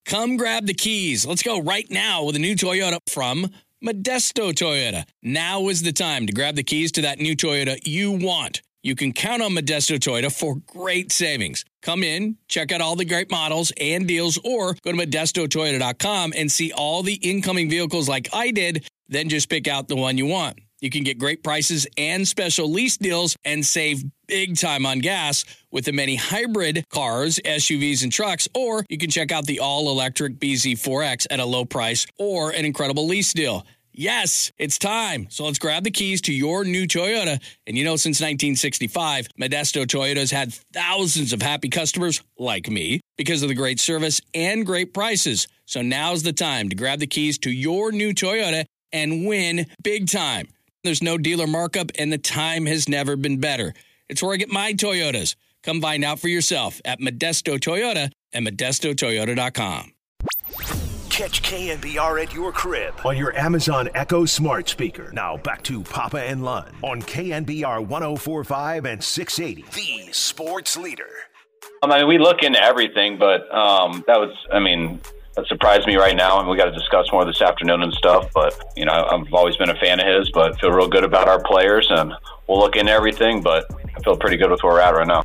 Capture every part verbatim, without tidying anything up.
Come grab the keys. Let's go right now with a new Toyota from Modesto Toyota. Now is the time to grab the keys to that new Toyota you want. You can count on Modesto Toyota for great savings. Come in, check out all the great models and deals, or go to modesto toyota dot com and see all the incoming vehicles like I did. Then just pick out the one you want. You can get great prices and special lease deals and save big time on gas with the many hybrid cars, S U Vs, and trucks. Or you can check out the all-electric B Z four X at a low price or an incredible lease deal. Yes, it's time. So let's grab the keys to your new Toyota. And you know, since nineteen sixty-five, Modesto Toyota's had thousands of happy customers like me because of the great service and great prices. So now's the time to grab the keys to your new Toyota and win big time. There's no dealer markup, and the time has never been better. It's where I get my Toyotas. Come find out for yourself at Modesto Toyota and modesto toyota dot com. Catch K N B R at your crib on your Amazon Echo smart speaker. Now back to Papa and Lund on K N B R one oh four point five and six eighty, the sports leader. Um, I mean, we look into everything, but um, that was, I mean, that surprised me right now, and we got to discuss more this afternoon and stuff. But, you know, I've always been a fan of his, but feel real good about our players, and we'll look into everything, but I feel pretty good with where we're at right now.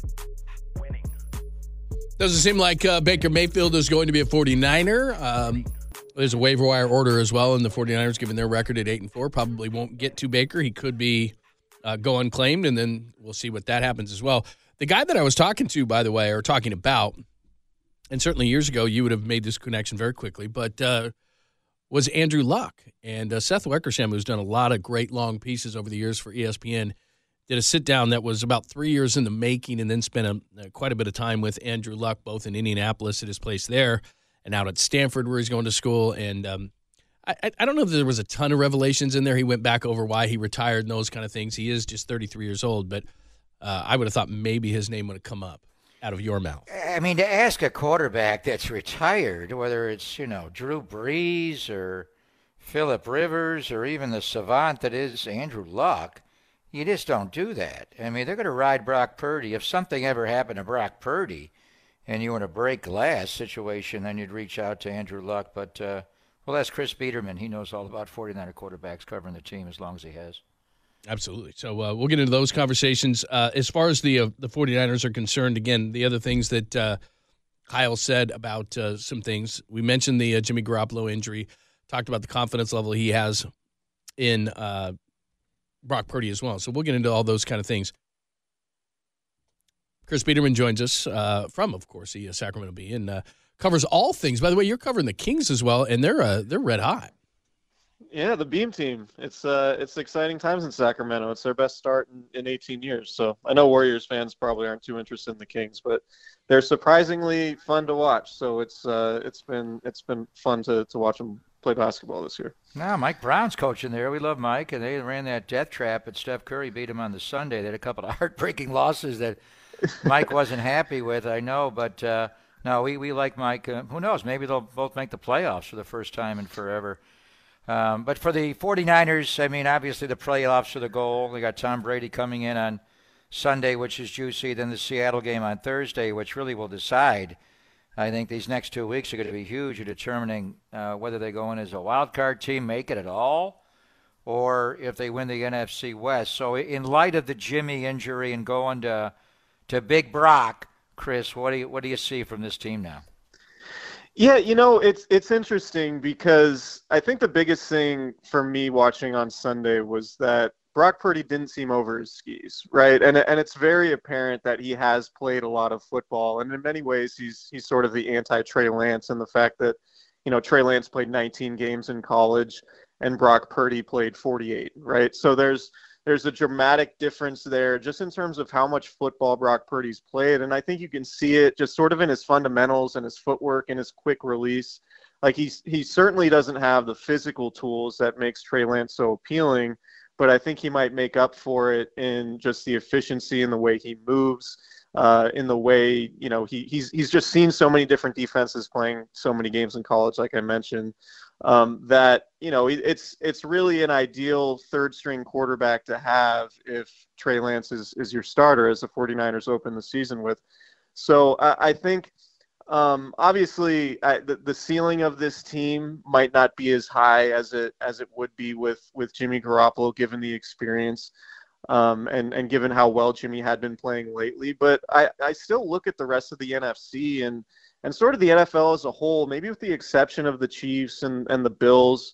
Doesn't seem like uh, Baker Mayfield is going to be a forty-niner. Um, there's a waiver wire order as well, and the forty-niners, given their record at eight and four, probably won't get to Baker. He could be uh, go unclaimed, and then we'll see what that happens as well. The guy that I was talking to, by the way, or talking about, and certainly years ago you would have made this connection very quickly, but uh, was Andrew Luck. And uh, Seth Weckersham, who's done a lot of great long pieces over the years for E S P N, did a sit-down that was about three years in the making, and then spent a, uh, quite a bit of time with Andrew Luck, both in Indianapolis at his place there and out at Stanford where he's going to school. And um, I, I don't know if there was a ton of revelations in there. He went back over why he retired and those kind of things. He is just thirty-three years old, but uh, I would have thought maybe his name would have come up out of your mouth. I mean, to ask a quarterback that's retired, whether it's, you know, Drew Brees or Phillip Rivers or even the savant that is Andrew Luck, you just don't do that. I mean, they're going to ride Brock Purdy. If something ever happened to Brock Purdy and you were in a break glass situation, then you'd reach out to Andrew Luck. But, uh, well, that's Chris Biederman. He knows all about forty-niner quarterbacks covering the team as long as he has. Absolutely. So uh, we'll get into those conversations. Uh, as far as the uh, the forty-niners are concerned, again, the other things that uh, Kyle said about uh, some things. We mentioned the uh, Jimmy Garoppolo injury, talked about the confidence level he has in uh, Brock Purdy as well. So we'll get into all those kind of things. Chris Biederman joins us uh, from, of course, the uh, Sacramento Bee, and uh, covers all things. By the way, you're covering the Kings as well, and they're uh, they're red hot. Yeah, the Beam team. It's uh, it's exciting times in Sacramento. It's their best start in, in eighteen years. So I know Warriors fans probably aren't too interested in the Kings, but they're surprisingly fun to watch. So it's uh, it's been it's been fun to, to watch them play basketball this year. Now, Mike Brown's coaching there. We love Mike, and they ran that death trap, and Steph Curry beat him on the Sunday. They had a couple of heartbreaking losses that Mike wasn't happy with, I know, but uh, no, we, we like Mike. Uh, who knows? Maybe they'll both make the playoffs for the first time in forever. Um, but for the forty-niners, I mean, obviously the playoffs are the goal. They got Tom Brady coming in on Sunday, which is juicy. Then the Seattle game on Thursday, which really will decide. I think these next two weeks are going to be huge in determining uh, whether they go in as a wild card team, make it at all, or if they win the N F C West. So in light of the Jimmy injury and going to to Big Brock, Chris, what do you what do you see from this team now? Yeah, you know, it's it's interesting because I think the biggest thing for me watching on Sunday was that Brock Purdy didn't seem over his skis, right? And and it's very apparent that he has played a lot of football, and in many ways he's he's sort of the anti-Trey Lance, and the fact that, you know, Trey Lance played nineteen games in college and Brock Purdy played forty-eight, right? So there's there's a dramatic difference there just in terms of how much football Brock Purdy's played. And I think you can see it just sort of in his fundamentals and his footwork and his quick release. Like he's, he certainly doesn't have the physical tools that makes Trey Lance so appealing, but I think he might make up for it in just the efficiency in the way he moves, uh, in the way, you know, he, he's, he's just seen so many different defenses playing so many games in college, like I mentioned. Um, that, you know, it's it's really an ideal third-string quarterback to have if Trey Lance is, is your starter, as the forty-niners open the season with. So I, I think Um, obviously, I, the, the ceiling of this team might not be as high as it as it would be with, with Jimmy Garoppolo, given the experience um, and and given how well Jimmy had been playing lately. But I, I still look at the rest of the N F C and and sort of the N F L as a whole, maybe with the exception of the Chiefs and, and the Bills.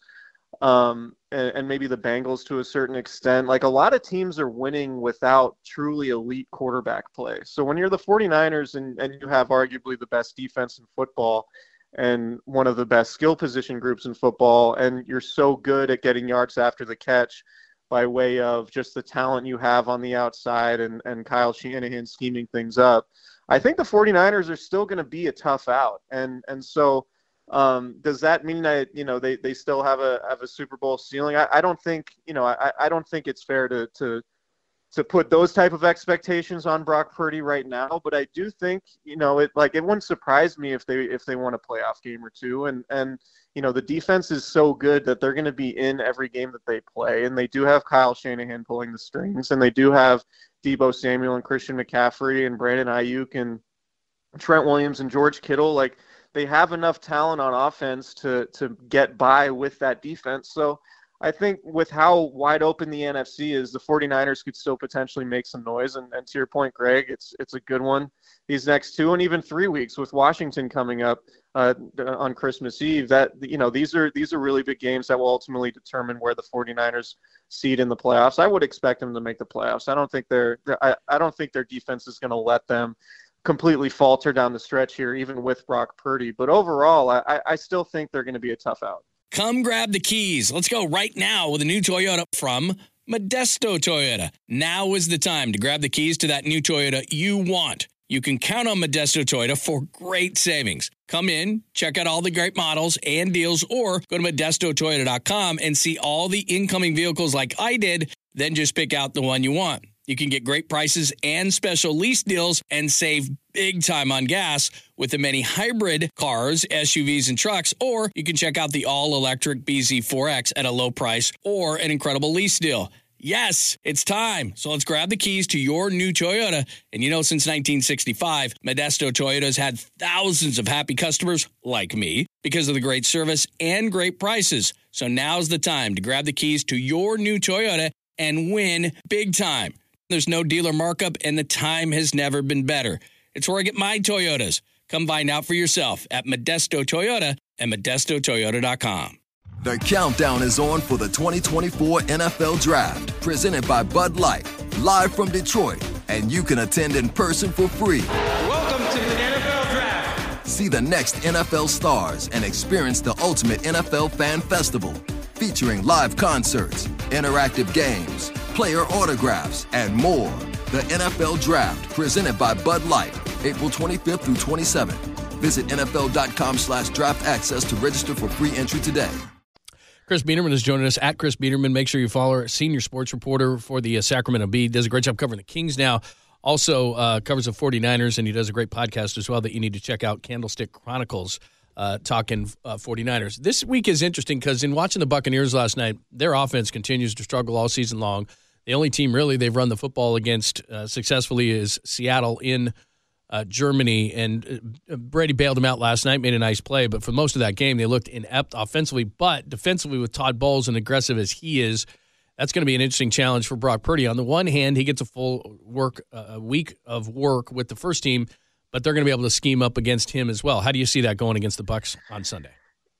Um, and, and maybe the Bengals to a certain extent. Like, a lot of teams are winning without truly elite quarterback play. So when you're the 49ers and, and you have arguably the best defense in football and one of the best skill position groups in football, and you're so good at getting yards after the catch by way of just the talent you have on the outside and, and Kyle Shanahan scheming things up, I think the 49ers are still going to be a tough out. And and so Um, does that mean that, you know, they, they still have a have a Super Bowl ceiling? I, I don't think, you know, I, I don't think it's fair to, to to put those type of expectations on Brock Purdy right now. But I do think, you know, it like it wouldn't surprise me if they if they won a playoff game or two. And and you know, the defense is so good that they're going to be in every game that they play. And they do have Kyle Shanahan pulling the strings, and they do have Deebo Samuel and Christian McCaffrey and Brandon Ayuk and Trent Williams and George Kittle. Like, they have enough talent on offense to to get by with that defense. So I think with how wide open the N F C is, the 49ers could still potentially make some noise. And, and to your point, Greg, it's it's a good one these next two and even three weeks with Washington coming up uh, on Christmas Eve. That, you know, these are these are really big games that will ultimately determine where the 49ers seed in the playoffs. I would expect them to make the playoffs. I don't think they're I, I don't think their defense is going to let them completely falter down the stretch here, even with Brock Purdy. But overall, I, I still think they're going to be a tough out. Come grab the keys. Let's go right now with a new Toyota from Modesto Toyota. Now is the time to grab the keys to that new Toyota you want. You can count on Modesto Toyota for great savings. Come in, check out all the great models and deals, or go to modesto toyota dot com and see all the incoming vehicles like I did, then just pick out the one you want. You can get great prices and special lease deals and save big time on gas with the many hybrid cars, S U Vs, and trucks, or you can check out the all-electric B Z four X at a low price or an incredible lease deal. Yes, it's time. So let's grab the keys to your new Toyota. And you know, since nineteen sixty-five, Modesto Toyota's had thousands of happy customers like me because of the great service and great prices. So now's the time to grab the keys to your new Toyota and win big time. There's no dealer markup, and the time has never been better. It's where I get my Toyotas. Come find out for yourself at Modesto Toyota and modesto toyota dot com. The countdown is on for the twenty twenty-four N F L Draft, presented by Bud Light, live from Detroit, and you can attend in person for free. Welcome to the N F L Draft. See the next N F L stars and experience the ultimate N F L fan festival, featuring live concerts, interactive games, player autographs, and more. The N F L Draft, presented by Bud Light, April twenty-fifth through twenty-seventh. Visit N F L dot com slash draft access to register for free entry today. Chris Biederman is joining us at Chris Biederman. Make sure you follow her, senior sports reporter for the uh, Sacramento Bee. Does a great job covering the Kings now. Also uh, covers the 49ers, and he does a great podcast as well that you need to check out, Candlestick Chronicles, uh, talking uh, 49ers. This week is interesting because in watching the Buccaneers last night, their offense continues to struggle all season long. The only team really they've run the football against uh, successfully is Seattle in Uh, Germany, and uh, Brady bailed him out last night, made a nice play, but for most of that game, they looked inept offensively, but defensively with Todd Bowles and aggressive as he is, that's going to be an interesting challenge for Brock Purdy. On the one hand, he gets a full work uh, week of work with the first team, but they're going to be able to scheme up against him as well. How do you see that going against the Bucs on Sunday?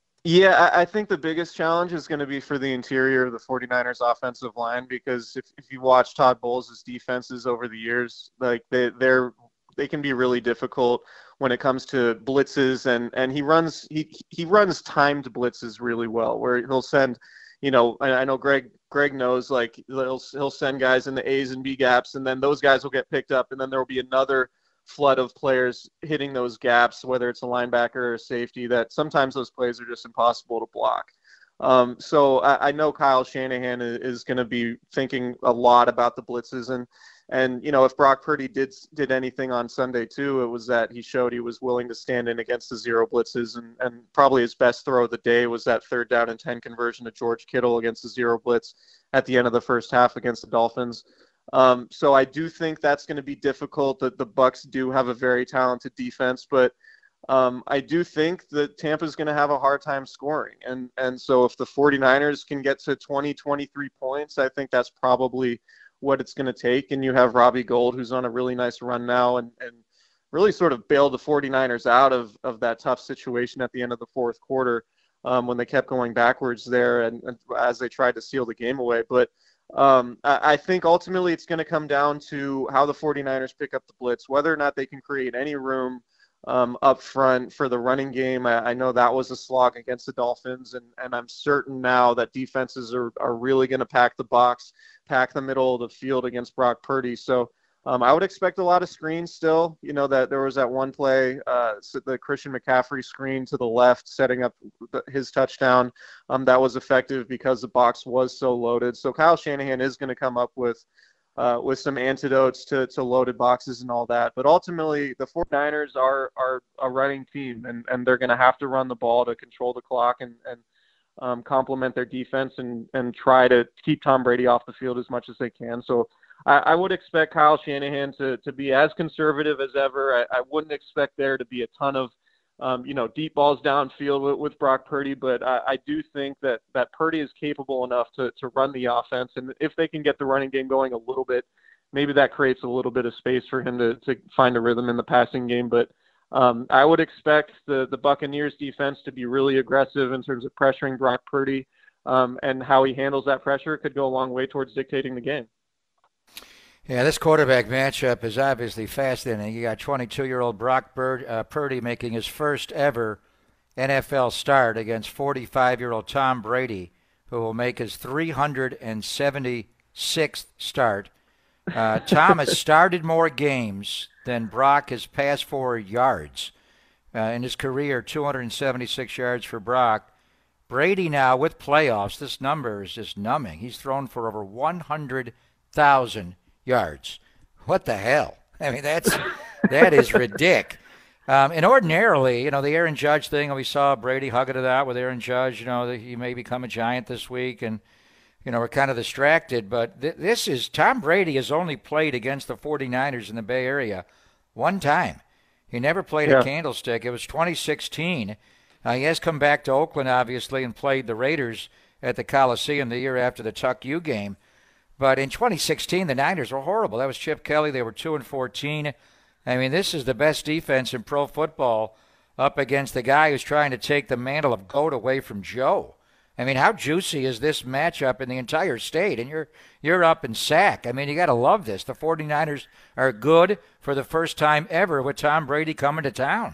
Yeah, I think the biggest challenge is going to be for the interior of the 49ers offensive line, because if, if you watch Todd Bowles' defenses over the years, like they, they're they can be really difficult when it comes to blitzes, and, and he runs he he runs timed blitzes really well, where he'll send, you know, I, I know Greg Greg knows, like he'll he'll send guys in the A's and B gaps, and then those guys will get picked up, and then there will be another flood of players hitting those gaps, whether it's a linebacker or a safety, that sometimes those plays are just impossible to block. Um, so I, I know Kyle Shanahan is, is going to be thinking a lot about the blitzes, and And, you know, if Brock Purdy did did anything on Sunday, too, it was that he showed he was willing to stand in against the zero blitzes. And, and probably his best throw of the day was that third down and ten conversion to George Kittle against the zero blitz at the end of the first half against the Dolphins. Um, so I do think that's going to be difficult. That the Bucs do have a very talented defense. But um, I do think that Tampa's going to have a hard time scoring. And, and so if the 49ers can get to twenty, twenty-three points, I think that's probably what it's going to take. And you have Robbie Gould, who's on a really nice run now, and, and really sort of bailed the 49ers out of, of that tough situation at the end of the fourth quarter um, when they kept going backwards there and, and as they tried to seal the game away. But um, I, I think ultimately it's going to come down to how the 49ers pick up the blitz, whether or not they can create any room um, up front for the running game. I, I know that was a slog against the Dolphins, and, and I'm certain now that defenses are, are really going to pack the box, pack the middle of the field against Brock Purdy. So um, I would expect a lot of screens still. You know, that there was that one play, uh, the Christian McCaffrey screen to the left, setting up his touchdown. Um, that was effective because the box was so loaded. So Kyle Shanahan is going to come up with Uh, with some antidotes to, to loaded boxes and all that. But ultimately, the 49ers are are a running team, and, and they're going to have to run the ball to control the clock and, and um, complement their defense and, and try to keep Tom Brady off the field as much as they can. So I, I would expect Kyle Shanahan to, to be as conservative as ever. I, I wouldn't expect there to be a ton of Um, you know, deep balls downfield with, with Brock Purdy, but I, I do think that, that Purdy is capable enough to, to run the offense. And if they can get the running game going a little bit, maybe that creates a little bit of space for him to, to find a rhythm in the passing game. But um, I would expect the, the Buccaneers defense to be really aggressive in terms of pressuring Brock Purdy, um, and how he handles that pressure could go a long way towards dictating the game. Yeah, this quarterback matchup is obviously fascinating. You got twenty-two-year-old Brock Bird, uh, Purdy making his first ever N F L start against forty-five-year-old Tom Brady, who will make his three hundred seventy-sixth start. Uh, Tom has started more games than Brock has passed for yards. Uh, in his career, two hundred seventy-six yards for Brock. Brady now, with playoffs, this number is just numbing. He's thrown for over one hundred thousand yards. What the hell? I mean, that's that is ridiculous. Um, and ordinarily, you know, the Aaron Judge thing, we saw Brady hugging it out with Aaron Judge, you know, that he may become a Giant this week, and, you know, we're kind of distracted. But th- this is, Tom Brady has only played against the 49ers in the Bay Area one time. He never played yeah. a candlestick. It was twenty sixteen. Uh, he has come back to Oakland, obviously, and played the Raiders at the Coliseum the year after the Tuck U game. But in twenty sixteen, the Niners were horrible. That was Chip Kelly. They were two and fourteen. I mean, this is the best defense in pro football up against the guy who's trying to take the mantle of GOAT away from Joe. I mean, how juicy is this matchup in the entire state? And you're you're up in Sac. I mean, you got to love this. The 49ers are good for the first time ever with Tom Brady coming to town.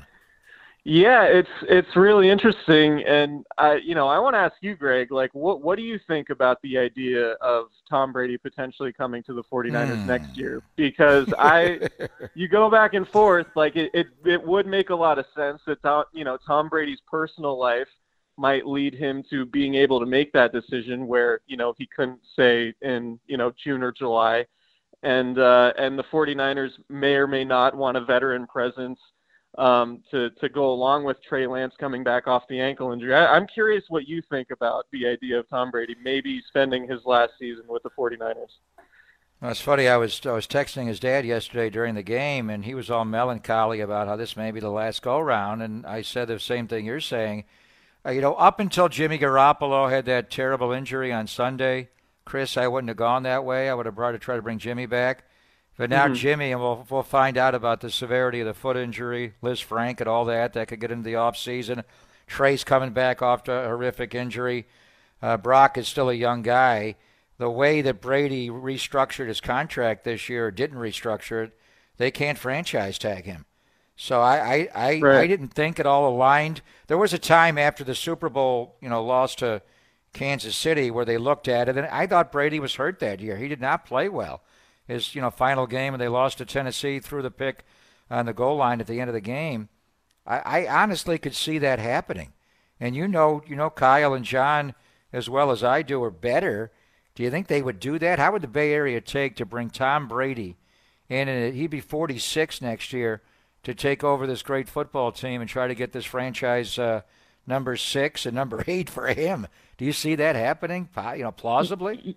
Yeah, it's it's really interesting, and I, you know, I want to ask you, Greg, like, what what do you think about the idea of Tom Brady potentially coming to the 49ers mm. next year? Because I, you go back and forth, like it, it it would make a lot of sense that Tom, you know, Tom Brady's personal life might lead him to being able to make that decision where, you know, he couldn't say in, you know, June or July, and uh, and the 49ers may or may not want a veteran presence um, to, to go along with Trey Lance coming back off the ankle injury. I, I'm curious what you think about the idea of Tom Brady maybe spending his last season with the 49ers. Well, it's funny. I was I was texting his dad yesterday during the game, and he was all melancholy about how this may be the last go-round, and I said the same thing you're saying. Uh, you know, up until Jimmy Garoppolo had that terrible injury on Sunday, Chris, I wouldn't have gone that way. I would have tried to try to bring Jimmy back. But now mm-hmm. Jimmy, and we'll, we'll find out about the severity of the foot injury, Liz Frank and all that. That could get into the offseason. Trey's coming back off a horrific injury. Uh, Brock is still a young guy. The way that Brady restructured his contract this year, or didn't restructure it, they can't franchise tag him. So I I, I, right. I didn't think it all aligned. There was a time after the Super Bowl, you know, loss to Kansas City where they looked at it, and I thought Brady was hurt that year. He did not play well. His, you know, final game, and they lost to Tennessee, threw the pick on the goal line at the end of the game. I, I honestly could see that happening. And you know, you know, Kyle and John, as well as I do, are better. Do you think they would do that? How would the Bay Area take to bring Tom Brady in, and he'd be forty-six next year, to take over this great football team and try to get this franchise uh, number six and number eight for him? Do you see that happening, you know, plausibly?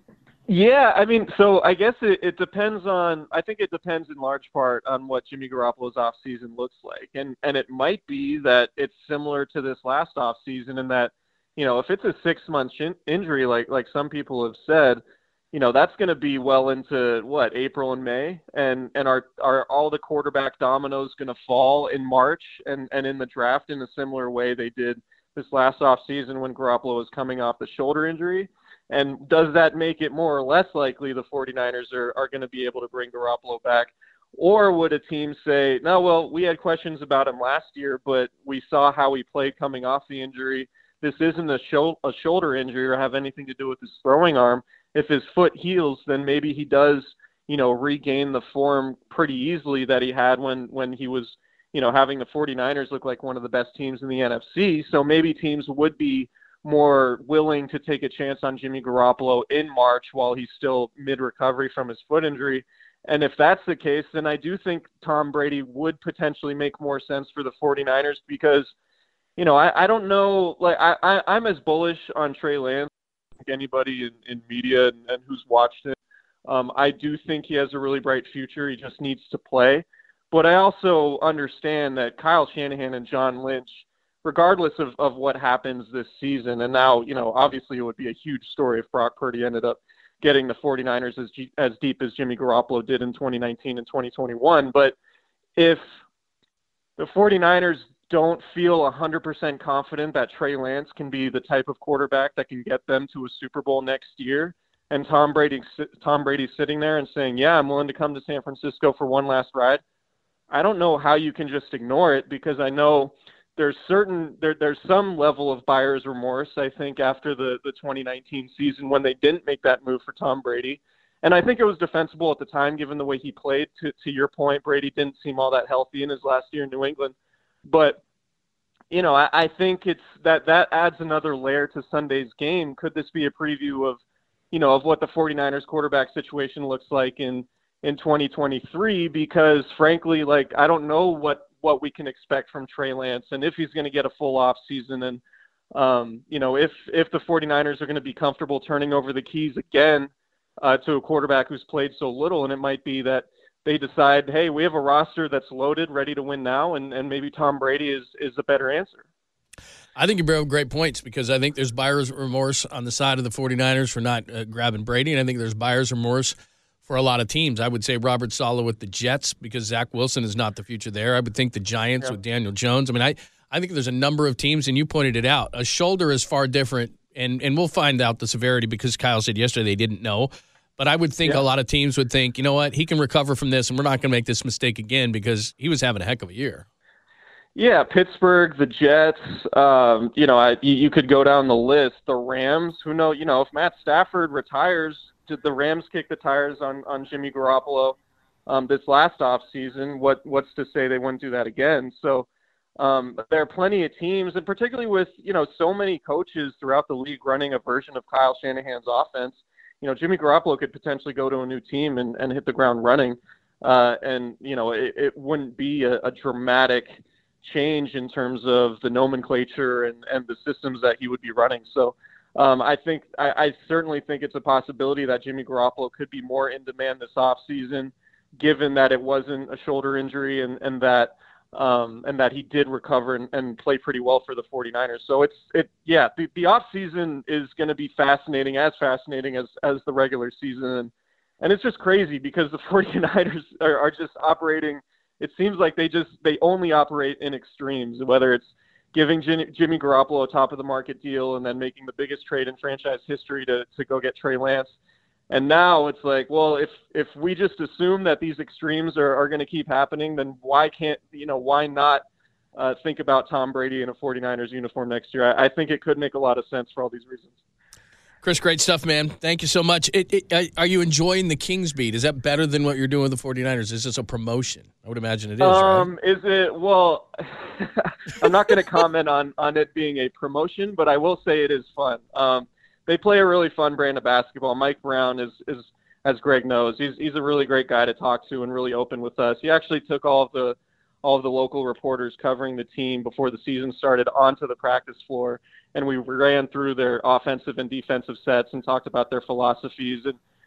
Yeah, I mean, so I guess it, it depends on, I think it depends in large part on what Jimmy Garoppolo's offseason looks like. And and it might be that it's similar to this last offseason in that, you know, if it's a six-month in- injury, like like some people have said, you know, that's going to be well into, what, April and May? And and are, are all the quarterback dominoes going to fall in March and, and in the draft in a similar way they did this last offseason when Garoppolo was coming off the shoulder injury? And does that make it more or less likely the 49ers are, are going to be able to bring Garoppolo back? Or would a team say, no, well, we had questions about him last year, but we saw how he played coming off the injury. This isn't a, sho- a shoulder injury or have anything to do with his throwing arm. If his foot heals, then maybe he does, you know, regain the form pretty easily that he had when, when he was, you know, having the 49ers look like one of the best teams in the N F C. So maybe teams would be more willing to take a chance on Jimmy Garoppolo in March while he's still mid-recovery from his foot injury. And if that's the case, then I do think Tom Brady would potentially make more sense for the 49ers because, you know, I, I don't know, like I, I, I'm as bullish on Trey Lance as anybody in, in media and, and who's watched him. Um, I do think he has a really bright future. He just needs to play. But I also understand that Kyle Shanahan and John Lynch, regardless of, of what happens this season, and now, you know, obviously it would be a huge story if Brock Purdy ended up getting the 49ers as G, as deep as Jimmy Garoppolo did in twenty nineteen and twenty twenty-one. But if the 49ers don't feel one hundred percent confident that Trey Lance can be the type of quarterback that can get them to a Super Bowl next year, and Tom Brady, Tom Brady's sitting there and saying, yeah, I'm willing to come to San Francisco for one last ride, I don't know how you can just ignore it, because I know there's certain there, there's some level of buyer's remorse, I think, after the, the twenty nineteen season when they didn't make that move for Tom Brady. And I think it was defensible at the time, given the way he played. To, to your point, Brady didn't seem all that healthy in his last year in New England. But, you know, I, I think it's that that adds another layer to Sunday's game. Could this be a preview of, you know, of what the 49ers quarterback situation looks like in, in twenty twenty-three? Because, frankly, like, I don't know what, what we can expect from Trey Lance and if he's going to get a full off season. And, um, you know, if, if the 49ers are going to be comfortable turning over the keys again uh, to a quarterback who's played so little. And it might be that they decide, hey, we have a roster that's loaded, ready to win now. And, and maybe Tom Brady is, is a better answer. I think you bring up great points, because I think there's buyer's remorse on the side of the 49ers for not uh, grabbing Brady. And I think there's buyer's remorse for a lot of teams. I would say Robert Saleh with the Jets, because Zach Wilson is not the future there. I would think the Giants yeah. with Daniel Jones. I mean, I, I think there's a number of teams, and you pointed it out. A shoulder is far different, and, and we'll find out the severity, because Kyle said yesterday they didn't know. But I would think yeah. a lot of teams would think, you know what, he can recover from this, and we're not going to make this mistake again, because he was having a heck of a year. Yeah, Pittsburgh, the Jets, um, you know, I, you, you could go down the list. The Rams, who know, you know, if Matt Stafford retires, did the Rams kick the tires on, on Jimmy Garoppolo um, this last offseason? What, what's to say they wouldn't do that again? So um, there are plenty of teams, and particularly with, you know, so many coaches throughout the league running a version of Kyle Shanahan's offense, you know, Jimmy Garoppolo could potentially go to a new team and, and hit the ground running. Uh, and, you know, it, it wouldn't be a, a dramatic change in terms of the nomenclature and, and the systems that he would be running. So um, I think I, I certainly think it's a possibility that Jimmy Garoppolo could be more in demand this offseason, given that it wasn't a shoulder injury and, and that um, and that he did recover and, and play pretty well for the 49ers. So it's it yeah, the, the offseason is going to be fascinating, as fascinating as, as the regular season. And, and it's just crazy, because the 49ers are, are just operating – it seems like they just they only operate in extremes, whether it's giving Jimmy, Jimmy Garoppolo a top-of-the-market deal and then making the biggest trade in franchise history to, to go get Trey Lance. And now it's like, well, if if we just assume that these extremes are, are going to keep happening, then why can't, you know, why not uh, think about Tom Brady in a 49ers uniform next year? I, I think it could make a lot of sense for all these reasons. Chris, great stuff, man. Thank you so much. It, it, are you enjoying the Kings beat? Is that better than what you're doing with the 49ers? Is this a promotion? I would imagine it is, um, right? Is it? Well, I'm not going to comment on, on it being a promotion, but I will say it is fun. Um, they play a really fun brand of basketball. Mike Brown is, is as Greg knows, he's he's a really great guy to talk to and really open with us. He actually took all of the all of the local reporters covering the team before the season started onto the practice floor, and we ran through their offensive and defensive sets and talked about their philosophies. And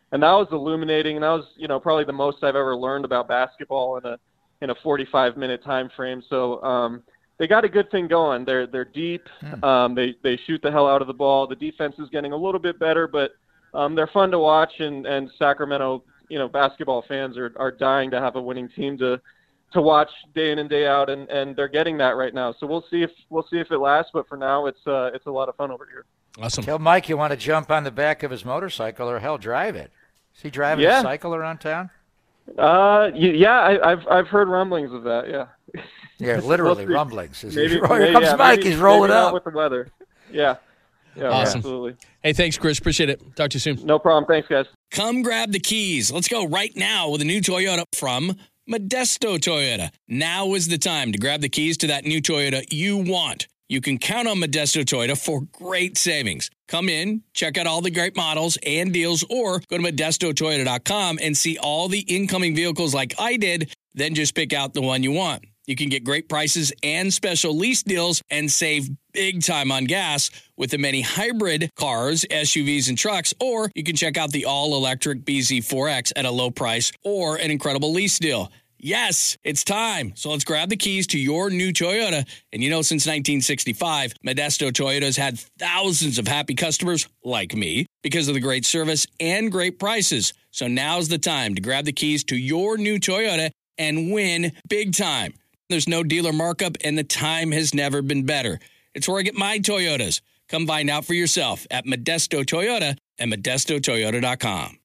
and that was illuminating. And that was, you know, probably the most I've ever learned about basketball in a in a forty-five minute time frame. So um, they got a good thing going. They're they're deep. Hmm. Um, they they shoot the hell out of the ball. The defense is getting a little bit better, but um, they're fun to watch. And, and Sacramento, you know, basketball fans are, are dying to have a winning team to to watch day in and day out, and, and they're getting that right now. So we'll see if we'll see if it lasts. But for now, it's uh, it's a lot of fun over here. Awesome. Tell Mike you want to jump on the back of his motorcycle or hell drive it. Is he driving Yeah. a cycle around town? Uh, y- yeah, I, I've I've heard rumblings of that. Yeah. Yeah, literally We'll see. rumblings. Is Maybe, he, here maybe- comes yeah, Mike. maybe- He's rolling maybe not up. with the weather. Yeah. Yeah. Awesome. Absolutely. Hey, thanks, Chris. Appreciate it. Talk to you soon. No problem. Thanks, guys. Come grab the keys. Let's go right now with a new Toyota from Modesto Toyota. Now is the time to grab the keys to that new Toyota you want. You can count on Modesto Toyota for great savings. Come in, check out all the great models and deals, or go to modesto toyota dot com and see all the incoming vehicles like I did, then just pick out the one you want. You can get great prices and special lease deals and save big time on gas with the many hybrid cars, S U Vs, and trucks, or you can check out the all-electric B Z four X at a low price or an incredible lease deal. Yes, it's time. So let's grab the keys to your new Toyota. And you know, since nineteen sixty-five, Modesto Toyota has had thousands of happy customers like me because of the great service and great prices. So now's the time to grab the keys to your new Toyota and win big time. There's no dealer markup, and the time has never been better. It's where I get my Toyotas. Come find out for yourself at Modesto Toyota and modesto toyota dot com.